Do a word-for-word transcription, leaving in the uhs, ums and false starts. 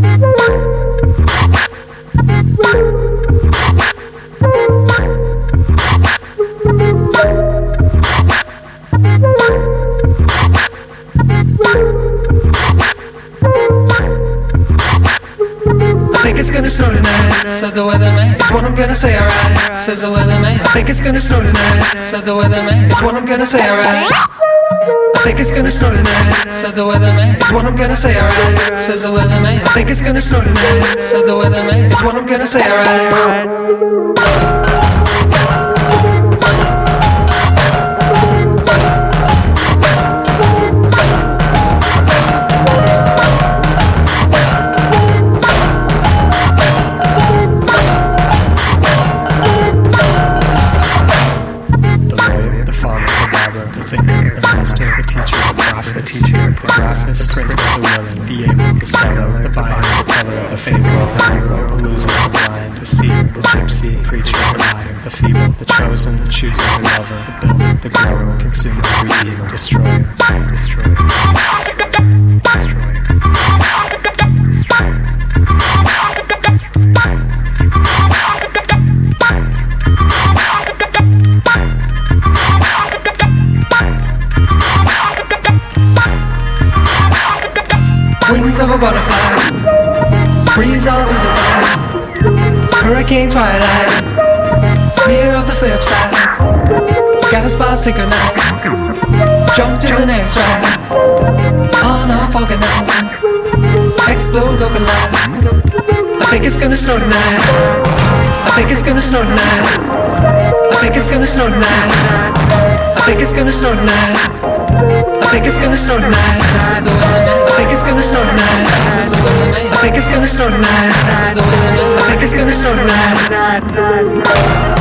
It's gonna snow tonight, said the weatherman. It's what I'm gonna say, alright, says the weatherman. I think it's gonna snow tonight, said the weatherman. It's what I'm gonna say, alright. I think it's gonna snow tonight, said the weatherman. It's what I'm gonna say, alright, says the weatherman. I think it's gonna snow tonight, said the weatherman. It's what I'm gonna say, alright. The teacher, the graphist, the printer, the willing, the able, the seller, the buyer, the teller, the fable, the hero, the loser, the blind, the seer, the gypsy, the preacher, the liar, the feeble, the chosen, the chooser, the lover, the builder, the grower, consumer, redeemer, destroyer, destroyer, Wings of a butterfly, breeze all through the night, hurricane twilight, mirror of the flip side, scatter spots synchronized, jump to the next ride, on off organized, explode localized. I think it's gonna snow tonight, I think it's gonna snow tonight, I think it's gonna snow tonight, I think it's gonna snow tonight. I think it's gonna snow tonight, said the weatherman. I think it's gonna snow tonight, says the weatherman. I think it's gonna snow tonight, said the weatherman. I think it's gonna snow tonight.